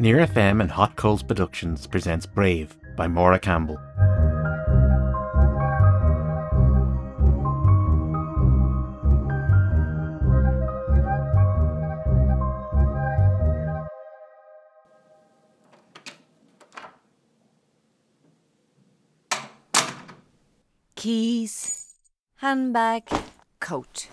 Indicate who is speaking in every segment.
Speaker 1: Near FM and Hot Coals Productions presents Brave by Maura Campbell.
Speaker 2: Keys, handbag, coat.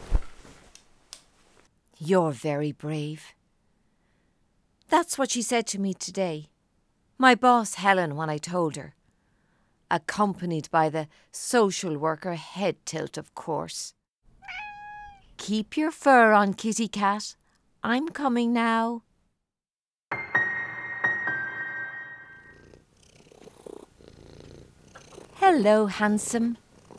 Speaker 2: You're very brave. That's what she said to me today. My boss, Helen, when I told her. Accompanied by the social worker head tilt, of course. Keep your fur on, kitty cat. I'm coming now. Hello, handsome.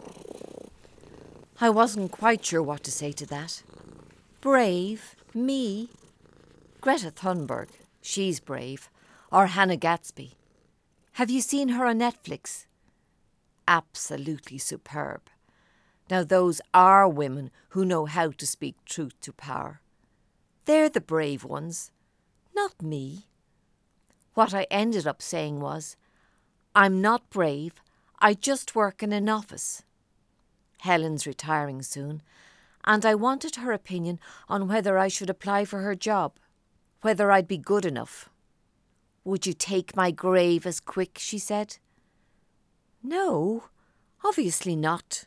Speaker 2: I wasn't quite sure what to say to that. Brave? Me? Greta Thunberg, she's brave. Or Hannah Gatsby. Have you seen her on Netflix? Absolutely superb. Now those are women who know how to speak truth to power. They're the brave ones, not me. What I ended up saying was, I'm not brave, I just work in an office. Helen's retiring soon, and I wanted her opinion on whether I should apply for her job, whether I'd be good enough. Would you take my grave as quick, she said. No, obviously not.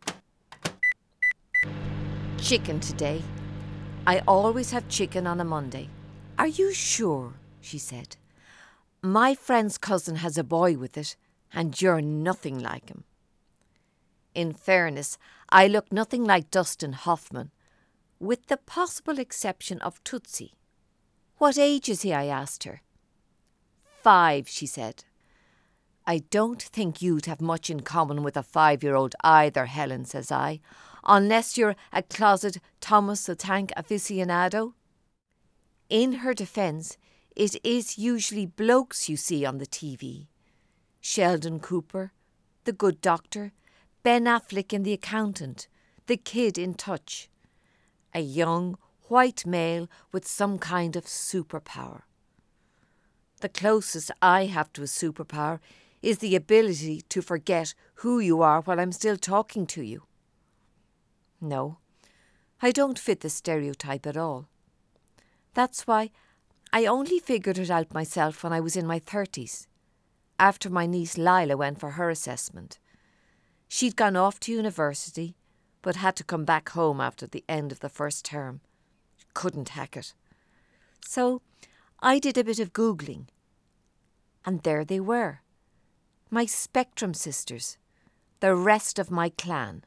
Speaker 2: Chicken today. I always have chicken on a Monday. Are you sure? She said. My friend's cousin has a boy with it, and you're nothing like him. In fairness, I look nothing like Dustin Hoffman, with the possible exception of Tootsie. What age is he? I asked her. 5, she said. I don't think you'd have much in common with a 5-year-old either, Helen, says I, unless you're a closet Thomas the Tank aficionado. In her defence, it is usually blokes you see on the TV. Sheldon Cooper, The Good Doctor, Ben Affleck in The Accountant, The Kid in Touch. A young, white male with some kind of superpower. The closest I have to a superpower is the ability to forget who you are while I'm still talking to you. No, I don't fit the stereotype at all. That's why I only figured it out myself when I was in my 30s, after my niece Lila went for her assessment. She'd gone off to university, but had to come back home after the end of the first term. Couldn't hack it. So I did a bit of Googling. And there they were. My Spectrum sisters. The rest of my clan.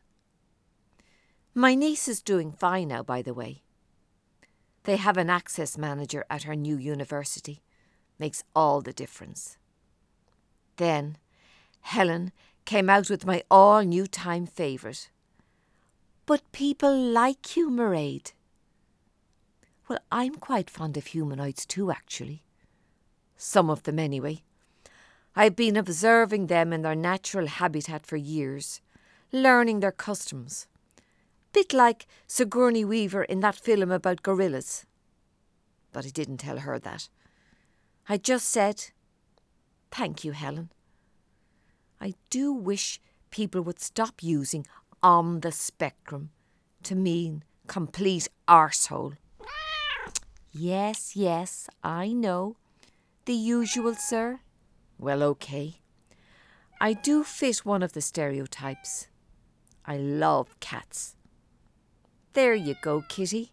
Speaker 2: My niece is doing fine now, by the way. They have an access manager at her new university. Makes all the difference. Then Helen came out with my all-new time favourite. But people like you, Mairead. Well, I'm quite fond of humanoids too, actually. Some of them, anyway. I've been observing them in their natural habitat for years, learning their customs. Bit like Sigourney Weaver in that film about gorillas. But I didn't tell her that. I just said, thank you, Helen. I do wish people would stop using on the spectrum to mean complete arsehole. Yes, I know. The usual, sir. Well, okay. I do fit one of the stereotypes. I love cats. There you go, kitty.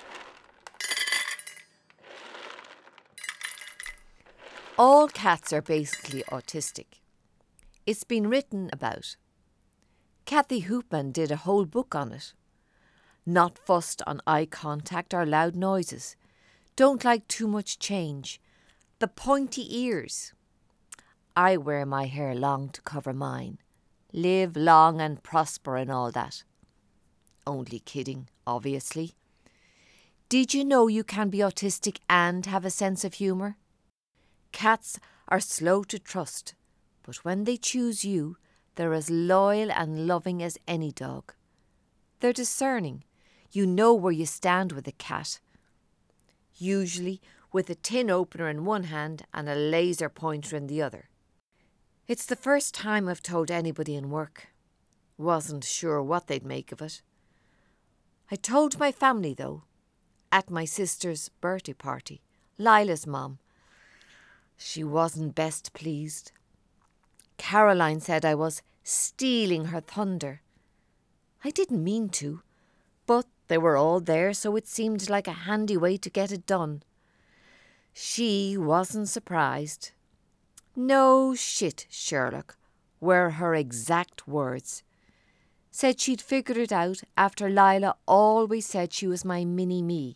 Speaker 2: All cats are basically autistic. It's been written about. Kathy Hoopman did a whole book on it. Not fussed on eye contact or loud noises. Don't like too much change. The pointy ears. I wear my hair long to cover mine. Live long and prosper and all that. Only kidding, obviously. Did you know you can be autistic and have a sense of humour? Cats are slow to trust, but when they choose you, they're as loyal and loving as any dog. They're discerning. You know where you stand with a cat. Usually, with a tin opener in one hand and a laser pointer in the other. It's the first time I've told anybody in work. Wasn't sure what they'd make of it. I told my family, though, at my sister's birthday party, Lila's mum. She wasn't best pleased. Caroline said I was stealing her thunder. I didn't mean to, but they were all there, so it seemed like a handy way to get it done. She wasn't surprised. "No shit, Sherlock," were her exact words. Said she'd figured it out after Lila always said she was my mini-me.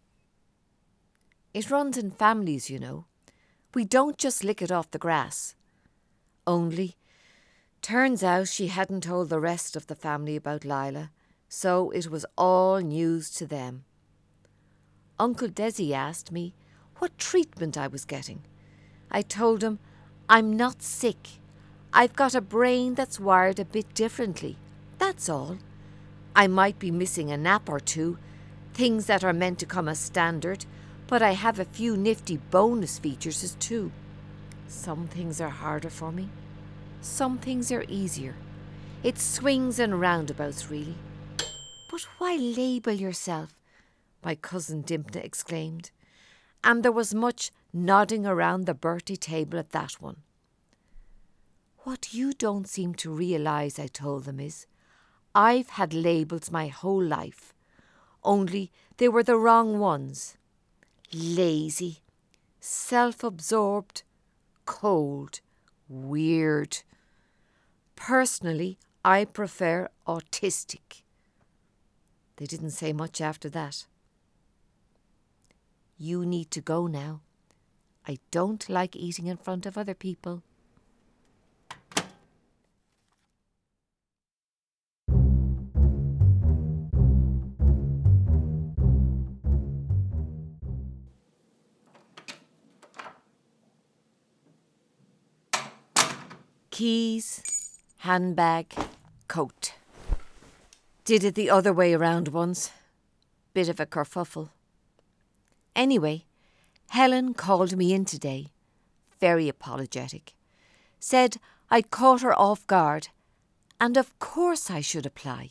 Speaker 2: It runs in families, you know. We don't just lick it off the grass. Only, turns out she hadn't told the rest of the family about Lila, so it was all news to them. Uncle Desi asked me what treatment I was getting. I told him I'm not sick. I've got a brain that's wired a bit differently. That's all. I might be missing a nap or two, things that are meant to come as standard, but I have a few nifty bonus features as too. Some things are harder for me. Some things are easier. It swings and roundabouts, really. "But why label yourself?" my cousin Dimpna exclaimed. And there was much nodding around the birthday table at that one. "What you don't seem to realise," I told them, is I've had labels my whole life, only they were the wrong ones. Lazy, self-absorbed, cold, weird. Personally, I prefer autistic. They didn't say much after that. "You need to go now. I don't like eating in front of other people." Keys, handbag, coat. Did it the other way around once. Bit of a kerfuffle. Anyway, Helen called me in today, very apologetic. Said I'd caught her off guard, and of course I should apply.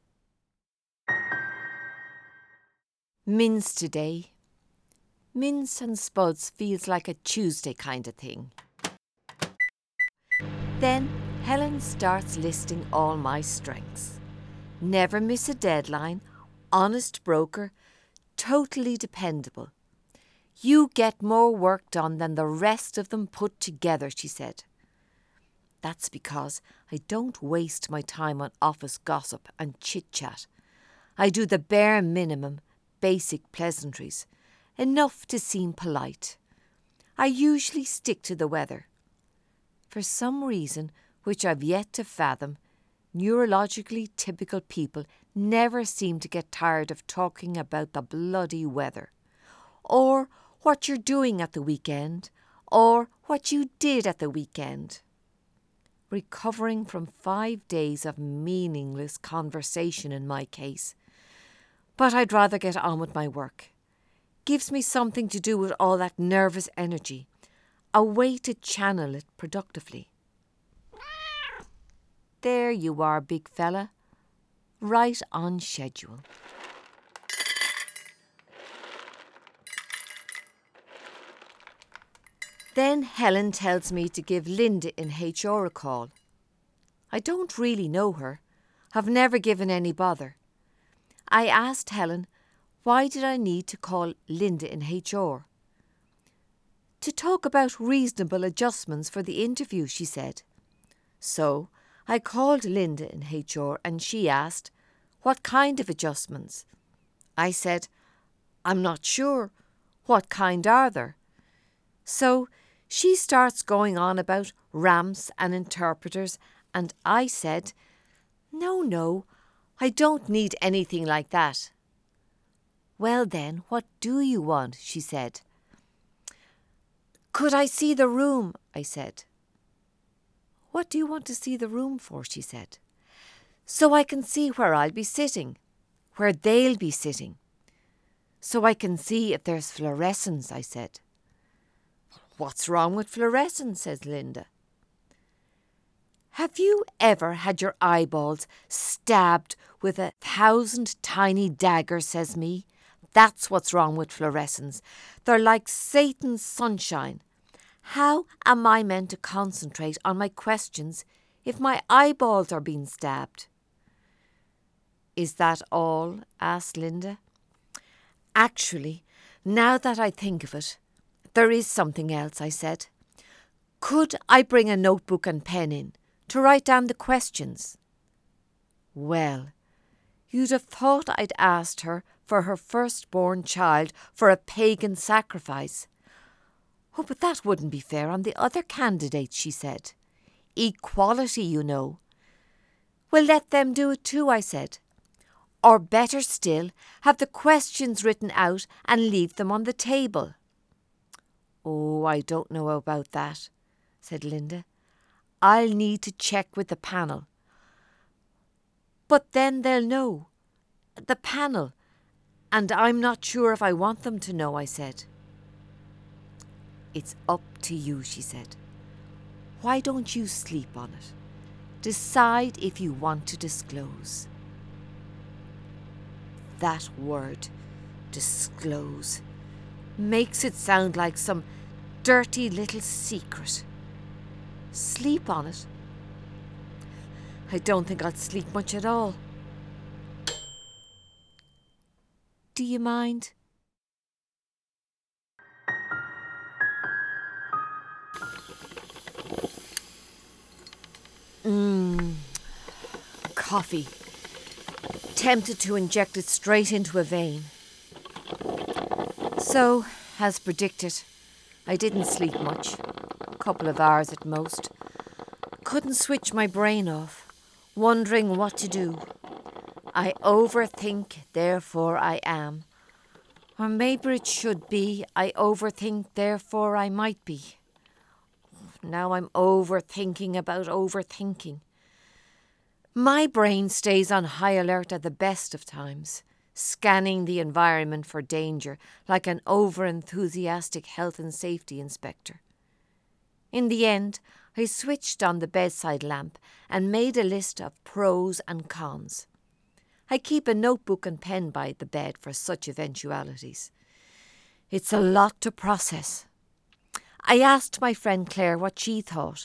Speaker 2: Mince today. Mince and spuds feels like a Tuesday kind of thing. Then Helen starts listing all my strengths. Never miss a deadline, honest broker, totally dependable. You get more work done than the rest of them put together, she said. That's because I don't waste my time on office gossip and chit-chat. I do the bare minimum, basic pleasantries, enough to seem polite. I usually stick to the weather. For some reason, which I've yet to fathom, neurologically typical people never seem to get tired of talking about the bloody weather, or what you're doing at the weekend, or what you did at the weekend. Recovering from 5 days of meaningless conversation in my case. But I'd rather get on with my work. Gives me something to do with all that nervous energy, a way to channel it productively. There you are, big fella. Right on schedule. Then Helen tells me to give Linda in HR a call. I don't really know her. Have never given any bother. I asked Helen, why did I need to call Linda in HR? To talk about reasonable adjustments for the interview, she said. So I called Linda in HR and she asked, what kind of adjustments? I said, I'm not sure. What kind are there? So she starts going on about ramps and interpreters, and I said, No, I don't need anything like that. Well then, what do you want? She said. Could I see the room? I said. What do you want to see the room for? She said. So I can see where I'll be sitting, where they'll be sitting. so I can see if there's fluorescence, I said. What's wrong with fluorescence, says Linda. Have you ever had your eyeballs stabbed with 1,000 tiny daggers, says me. That's what's wrong with fluorescence. They're like Satan's sunshine. How am I meant to concentrate on my questions if my eyeballs are being stabbed? Is that all? Asked Linda. Actually, now that I think of it, there is something else, I said. Could I bring a notebook and pen in to write down the questions? Well, you'd have thought I'd asked her for her firstborn child for a pagan sacrifice. Oh, but that wouldn't be fair on the other candidates, she said. Equality, you know. Well, let them do it too, I said. Or better still, have the questions written out and leave them on the table. Oh, I don't know about that, said Linda. I'll need to check with the panel. But then they'll know. The panel. And I'm not sure if I want them to know, I said. It's up to you, she said. Why don't you sleep on it? Decide if you want to disclose. That word, disclose, makes it sound like some dirty little secret. Sleep on it? I don't think I'll sleep much at all. Do you mind? Coffee. Tempted to inject it straight into a vein. So, as predicted, I didn't sleep much. A couple of hours at most. Couldn't switch my brain off, wondering what to do. I overthink, therefore I am. Or maybe it should be, I overthink, therefore I might be. Now I'm overthinking about overthinking. My brain stays on high alert at the best of times, scanning the environment for danger like an over-enthusiastic health and safety inspector. In the end, I switched on the bedside lamp and made a list of pros and cons. I keep a notebook and pen by the bed for such eventualities. It's a lot to process. I asked my friend Claire what she thought.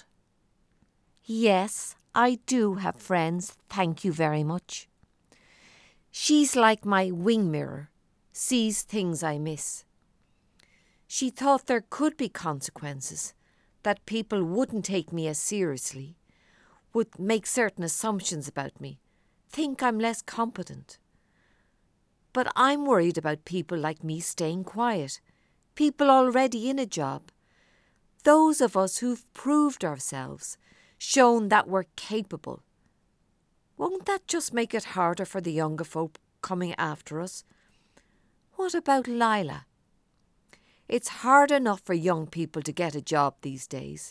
Speaker 2: Yes, I do have friends, thank you very much. She's like my wing mirror, sees things I miss. She thought there could be consequences, that people wouldn't take me as seriously, would make certain assumptions about me, think I'm less competent. But I'm worried about people like me staying quiet, people already in a job, those of us who've proved ourselves, shown that we're capable. Won't that just make it harder for the younger folk coming after us? What about Lila? It's hard enough for young people to get a job these days.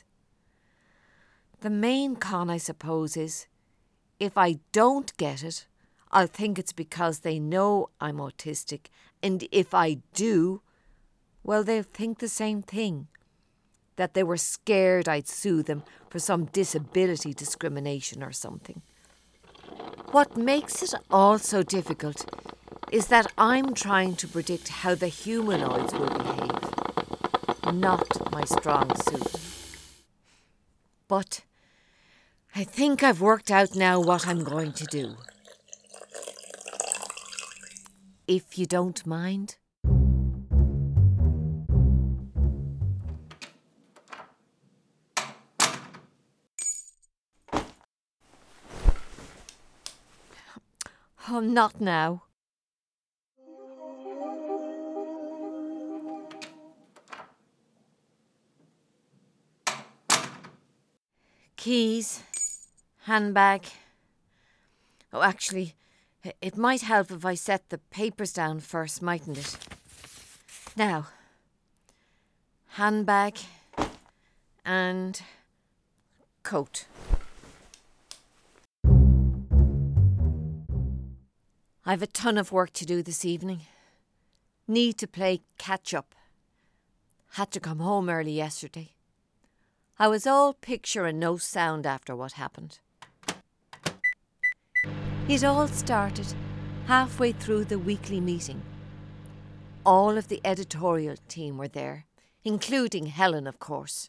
Speaker 2: The main con, I suppose, is if I don't get it, I'll think it's because they know I'm autistic, and if I do, well, they'll think the same thing, that they were scared I'd sue them for some disability discrimination or something. What makes it all so difficult is that I'm trying to predict how the humanoids will behave. Not my strong suit. But I think I've worked out now what I'm going to do. If you don't mind. Oh, not now. Keys, handbag. Oh, actually, it might help if I set the papers down first, mightn't it? Now, handbag and coat. I've a ton of work to do this evening. Need to play catch up. Had to come home early yesterday. I was all picture and no sound after what happened. It all started halfway through the weekly meeting. All of the editorial team were there, including Helen, of course.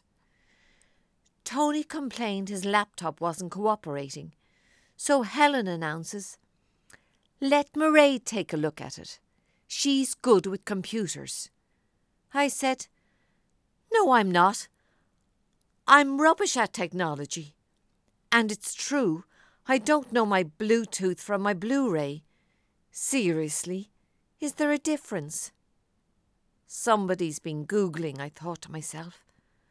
Speaker 2: Tony complained his laptop wasn't cooperating, so Helen announces, "Let Mairead take a look at it. She's good with computers." I said, "No, I'm not. I'm rubbish at technology. And it's true, I don't know my Bluetooth from my Blu-ray. Seriously, is there a difference?" Somebody's been Googling, I thought to myself.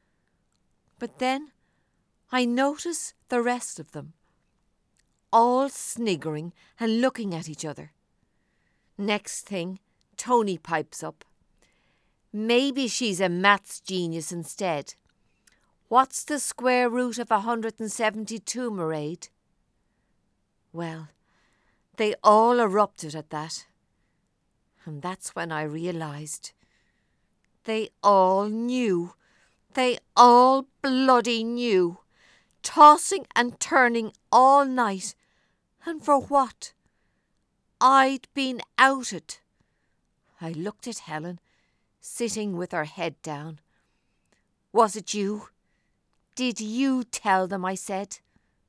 Speaker 2: But then I noticed the rest of them, all sniggering and looking at each other. Next thing, Tony pipes up. "Maybe she's a maths genius instead. What's the square root of 172, Mairead?" Well, they all erupted at that. And that's when I realised. They all knew. They all bloody knew. Tossing and turning all night. And for what? I'd been outed. I looked at Helen, sitting with her head down. "Was it you? Did you tell them?" I said.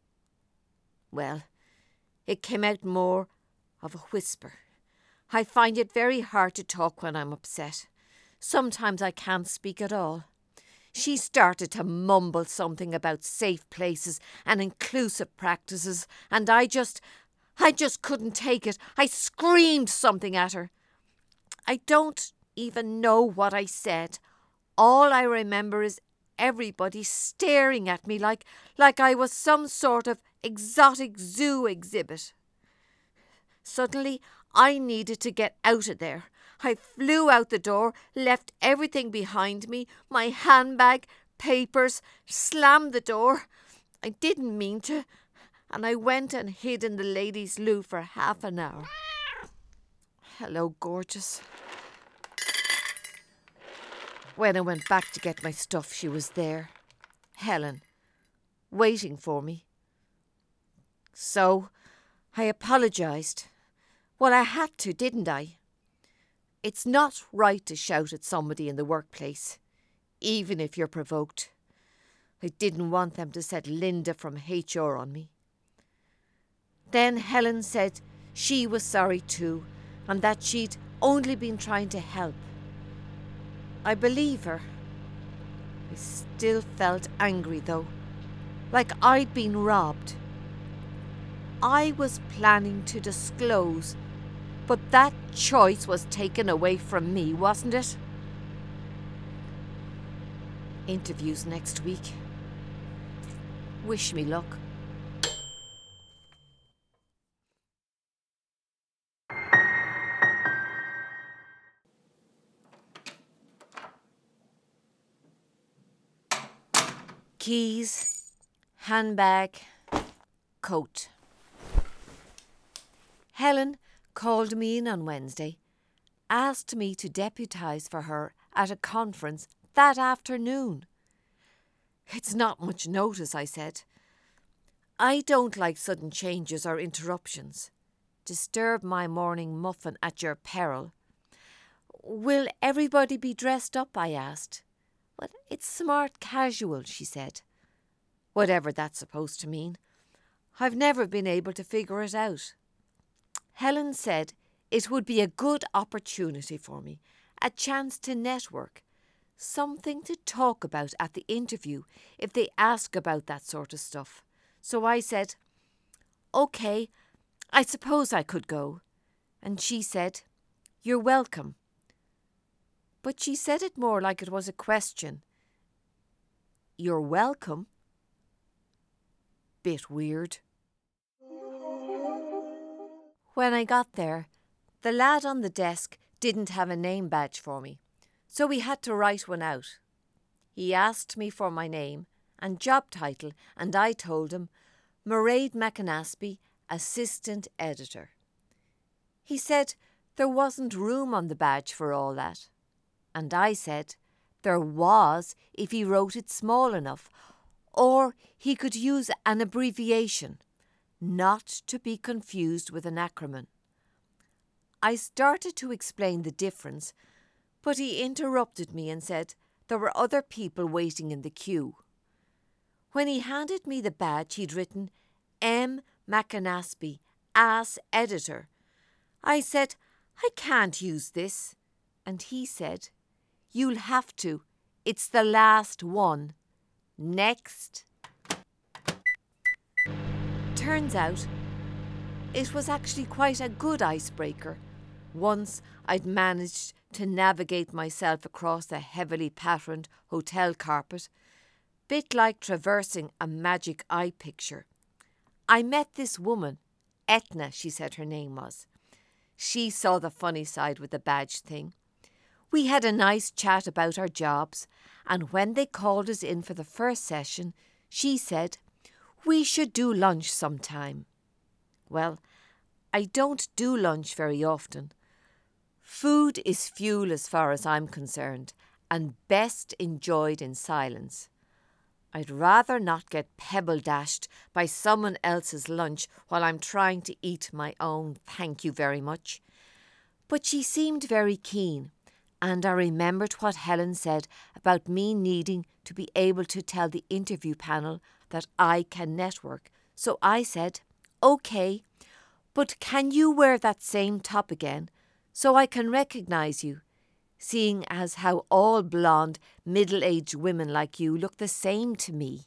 Speaker 2: Well, it came out more of a whisper. I find it very hard to talk when I'm upset. Sometimes I can't speak at all. She started to mumble something about safe places and inclusive practices, and I just couldn't take it. I screamed something at her. I don't even know what I said. All I remember is everybody staring at me like I was some sort of exotic zoo exhibit. Suddenly, I needed to get out of there. I flew out the door, left everything behind me, my handbag, papers, slammed the door. I didn't mean to, and I went and hid in the ladies' loo for half an hour. Hello, gorgeous. When I went back to get my stuff, she was there, Helen, waiting for me. So, I apologised. Well, I had to, didn't I? It's not right to shout at somebody in the workplace, even if you're provoked. I didn't want them to set Linda from HR on me. Then Helen said she was sorry too, and that she'd only been trying to help. I believe her. I still felt angry though, like I'd been robbed. I was planning to disclose, but that choice was taken away from me, wasn't it? Interviews next week. Wish me luck. Keys, handbag, coat. Helen called me in on Wednesday, asked me to deputise for her at a conference that afternoon. "It's not much notice," I said. "I don't like sudden changes or interruptions. Disturb my morning muffin at your peril." "Will everybody be dressed up?" I asked. "Well, it's smart casual," she said. Whatever that's supposed to mean. I've never been able to figure it out. Helen said it would be a good opportunity for me, a chance to network, something to talk about at the interview if they ask about that sort of stuff. So I said, "OK, I suppose I could go." And she said, "You're welcome." But she said it more like it was a question. "You're welcome?" Bit weird. When I got there, the lad on the desk didn't have a name badge for me, so we had to write one out. He asked me for my name and job title, and I told him Mairead McAnaspey, Assistant Editor. He said there wasn't room on the badge for all that. And I said there was if he wrote it small enough, or he could use an abbreviation, not to be confused with an acronym. I started to explain the difference, but he interrupted me and said there were other people waiting in the queue. When he handed me the badge, he'd written M. McAnaspey, Ass Editor. I said, I can't use this. And he said, you'll have to. It's the last one. Next. Turns out, it was actually quite a good icebreaker. Once I'd managed to navigate myself across the heavily patterned hotel carpet, bit like traversing a magic eye picture. I met this woman, Etna, she said her name was. She saw the funny side with the badge thing. We had a nice chat about our jobs, and when they called us in for the first session, she said, we should do lunch sometime. Well, I don't do lunch very often. Food is fuel as far as I'm concerned, and best enjoyed in silence. I'd rather not get pebble dashed by someone else's lunch while I'm trying to eat my own, thank you very much. But she seemed very keen, and I remembered what Helen said about me needing to be able to tell the interview panel that I can network. So I said, OK, but can you wear that same top again so I can recognise you? Seeing as how all blonde, middle-aged women like you look the same to me.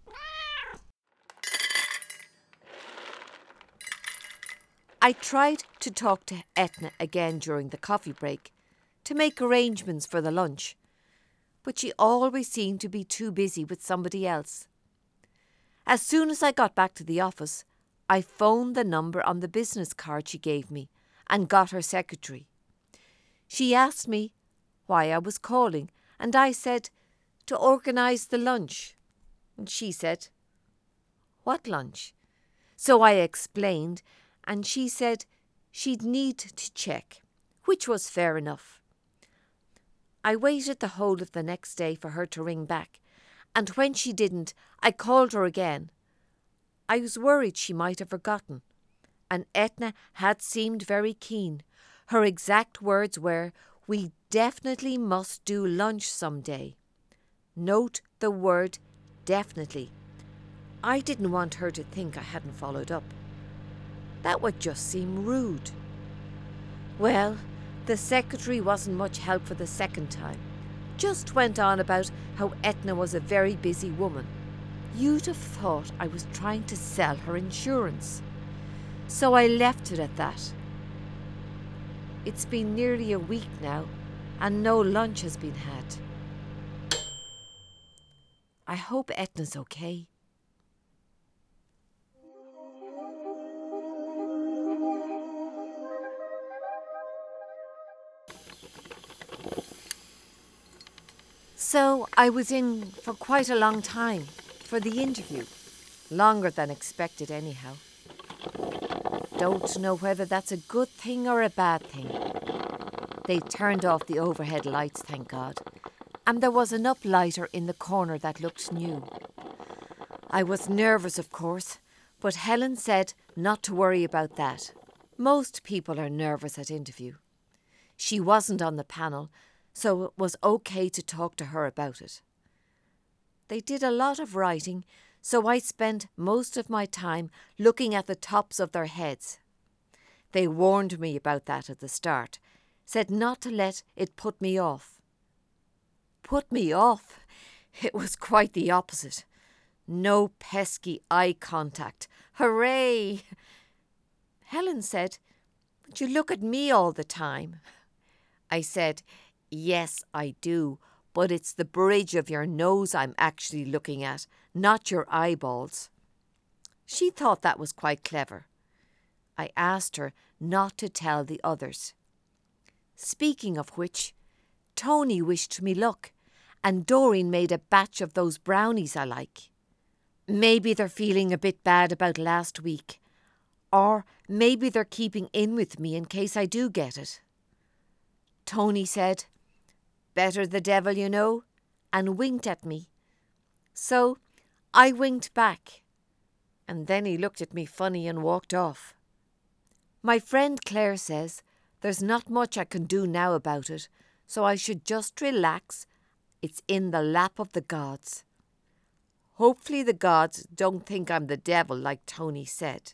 Speaker 2: I tried to talk to Etna again during the coffee break to make arrangements for the lunch, but she always seemed to be too busy with somebody else. As soon as I got back to the office, I phoned the number on the business card she gave me and got her secretary. She asked me why I was calling, and I said, to organise the lunch. And she said, what lunch? So I explained, and she said she'd need to check, which was fair enough. I waited the whole of the next day for her to ring back, and when she didn't, I called her again. I was worried she might have forgotten, and Etna had seemed very keen. Her exact words were, we definitely must do lunch someday. Note the word definitely. I didn't want her to think I hadn't followed up. That would just seem rude. Well, the secretary wasn't much help for the second time. Just went on about how Etna was a very busy woman. You'd have thought I was trying to sell her insurance. So I left it at that. It's been nearly a week now, and no lunch has been had. I hope Etna's okay. So I was in for quite a long time for the interview. Longer than expected anyhow. Don't know whether that's a good thing or a bad thing. They turned off the overhead lights, thank God, and there was an uplighter in the corner that looked new. I was nervous, of course, but Helen said not to worry about that. Most people are nervous at interview. She wasn't on the panel, so it was okay to talk to her about it. They did a lot of writing, so I spent most of my time looking at the tops of their heads. They warned me about that at the start, said not to let it put me off. Put me off? It was quite the opposite. No pesky eye contact. Hooray! Helen said, "But you look at me all the time." I said, "Yes, I do, but it's the bridge of your nose I'm actually looking at, not your eyeballs." She thought that was quite clever. I asked her not to tell the others. Speaking of which, Tony wished me luck, and Doreen made a batch of those brownies I like. Maybe they're feeling a bit bad about last week, or maybe they're keeping in with me in case I do get it. Tony said, "Better the devil you know," and winked at me. So I winked back, and then he looked at me funny and walked off. My friend Claire says there's not much I can do now about it, so I should just relax. It's in the lap of the gods. Hopefully the gods don't think I'm the devil like Tony said.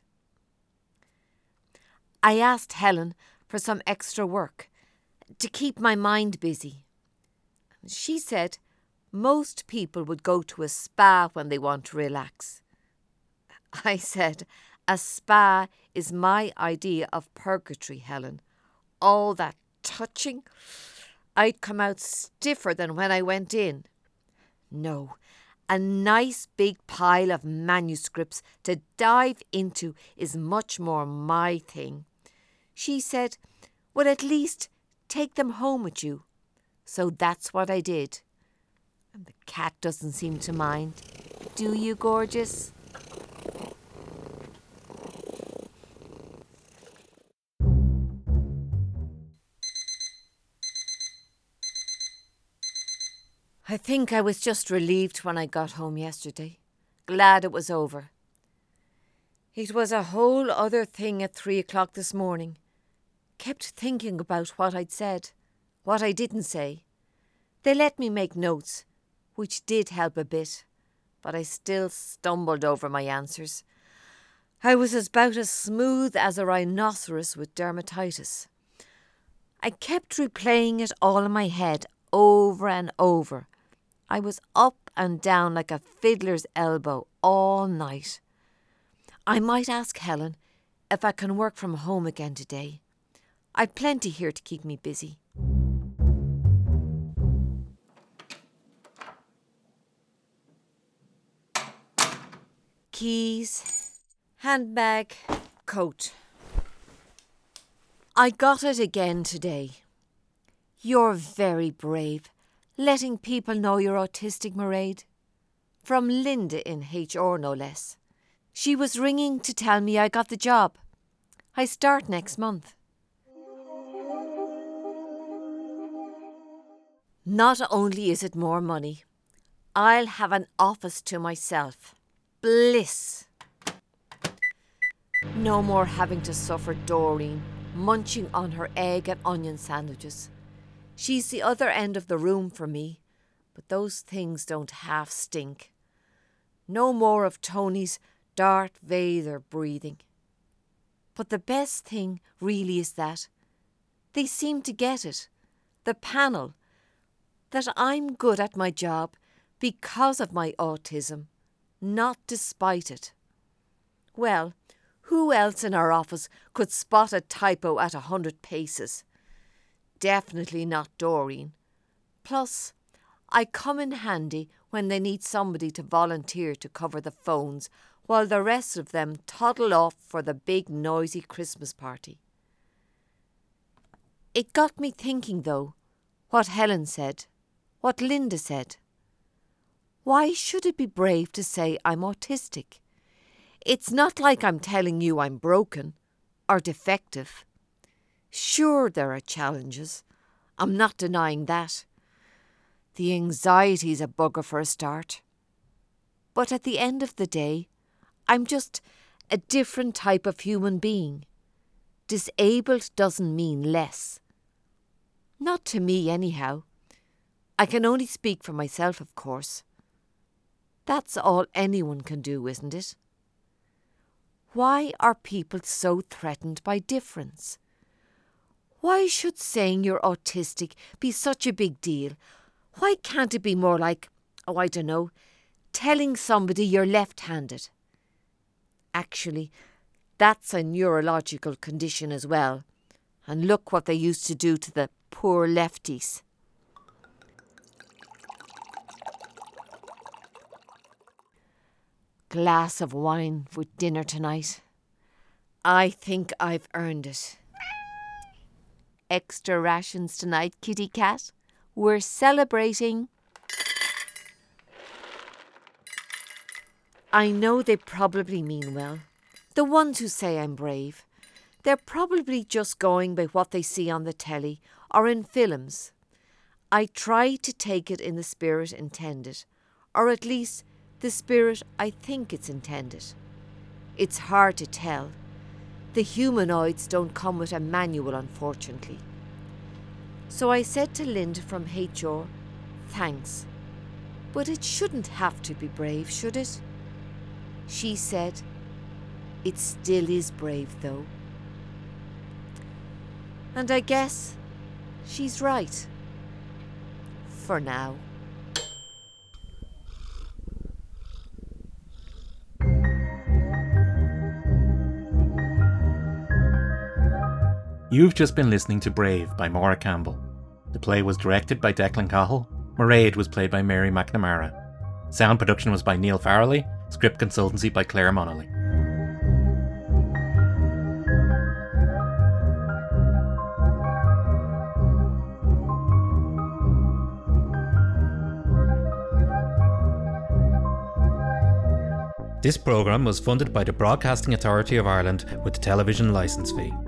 Speaker 2: I asked Helen for some extra work to keep my mind busy. She said most people would go to a spa when they want to relax. I said, a spa is my idea of purgatory, Helen. All that touching. I'd come out stiffer than when I went in. No, a nice big pile of manuscripts to dive into is much more my thing. She said, well, at least take them home with you. So that's what I did. And the cat doesn't seem to mind. Do you, gorgeous? I think I was just relieved when I got home yesterday. Glad it was over. It was a whole other thing at 3 o'clock this morning. Kept thinking about what I'd said, what I didn't say. They let me make notes, which did help a bit, but I still stumbled over my answers. I was about as smooth as a rhinoceros with dermatitis. I kept replaying it all in my head over and over. I was up and down like a fiddler's elbow all night. I might ask Helen if I can work from home again today. I've plenty here to keep me busy. Keys, handbag, coat. I got it again today. You're very brave, letting people know you're autistic, Mairead. From Linda in HR, no less. She was ringing to tell me I got the job. I start next month. Not only is it more money, I'll have an office to myself. Bliss. No more having to suffer Doreen munching on her egg and onion sandwiches. She's the other end of the room for me, but those things don't half stink. No more of Tony's Darth Vader breathing. But the best thing really is that they seem to get it, the panel, that I'm good at my job because of my autism, not despite it. Well, who else in our office could spot a typo at 100 paces? Definitely not Doreen. Plus, I come in handy when they need somebody to volunteer to cover the phones while the rest of them toddle off for the big noisy Christmas party. It got me thinking, though, what Helen said, what Linda said. Why should it be brave to say I'm autistic? It's not like I'm telling you I'm broken or defective. Sure, there are challenges. I'm not denying that. The anxiety's a bugger for a start. But at the end of the day, I'm just a different type of human being. Disabled doesn't mean less. Not to me, anyhow. I can only speak for myself, of course. That's all anyone can do, isn't it? Why are people so threatened by difference? Why should saying you're autistic be such a big deal? Why can't it be more like, I don't know, telling somebody you're left-handed? Actually, that's a neurological condition as well. And look what they used to do to the poor lefties. Glass of wine for dinner tonight. I think I've earned it. Extra rations tonight, kitty cat. We're celebrating. I know they probably mean well. The ones who say I'm brave. They're probably just going by what they see on the telly or in films. I try to take it in the spirit intended, or at least the spirit I think it's intended. It's hard to tell. The humanoids don't come with a manual, unfortunately. So I said to Linda from HR, thanks. But it shouldn't have to be brave, should it? She said, it still is brave though. And I guess she's right. For now.
Speaker 1: You've just been listening to Brave by Maura Campbell. The play was directed by Declan Cahill. Mairead was played by Mary McNamara. Sound production was by Neil Farrelly. Script consultancy by Claire Monolly. This programme was funded by the Broadcasting Authority of Ireland with the television licence fee.